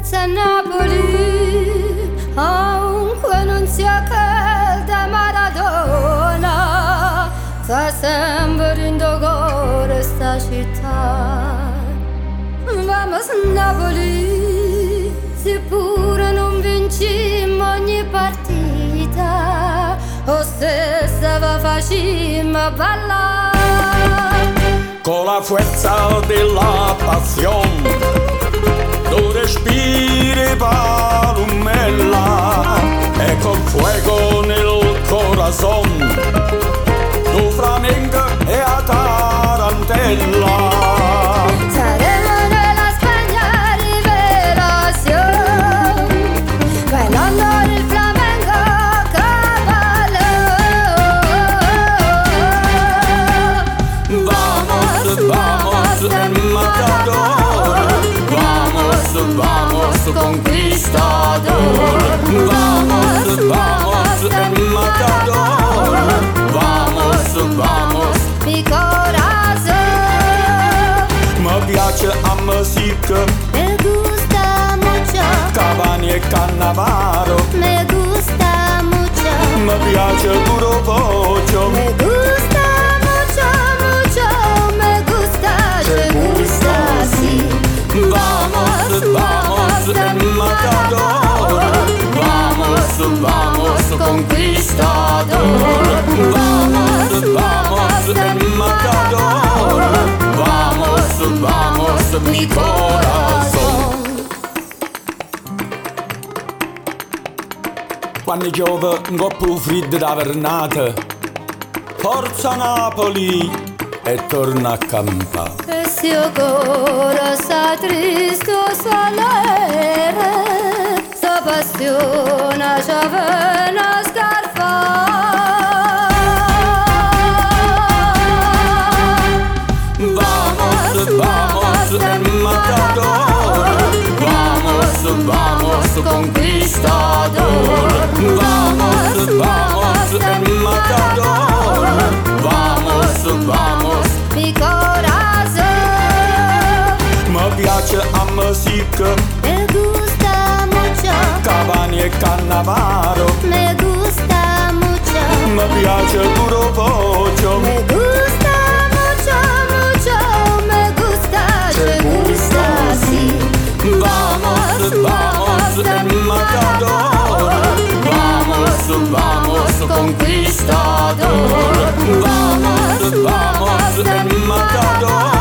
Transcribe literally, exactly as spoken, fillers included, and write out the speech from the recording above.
senza Napoli, aunque non sia calda Maradona, fa sempre in dogore sta città. Vamos Napoli, seppure non vincimmo ogni partita, o stessa va facimmo ballare. Con la fuerza de la pasión, tu respiri palumela, e col fuego nel corazón, tu flamenca e a tarantella. Saremo nella Spagna rivelación, bailando il flamenco caballo. Vamos, vamos, el matador, vamos, vamos, conquistador. Vamos, vamos, el matador, vamos, vamos, Mi corazón mi piace a musica, me gusta mucho, Cavani e Cannavaro, me gusta mucho, mi piace il puro vocio, me gusta mucho, mucho, me gusta, te gusta, sí. vamos, vamos, el matador, vamos, vamos, conquistador. Vamos, vamos, el matador, vamos, vamos, mi corazón. Quando piove un po' più freddo da vernata, forza Napoli e torna a campare. E se il cuore sta triste o s'allegre, sta passione ci viene a scarfare. Vamos, vamos, el matador, vamos, vamos, conquistador. Vamos, vamos, el matador, vamos, vamos, Mi corazón mi piace a musica, me gusta mucho, Cavani e Cannavaro, me gusta mucho, mi piace il puro vocio, me gusta mucho, mucho, me gusta, te gusta, sí. Vamos, vamos, el matador, vamos, vamos, conquistador. Vamos, vamos, el matador.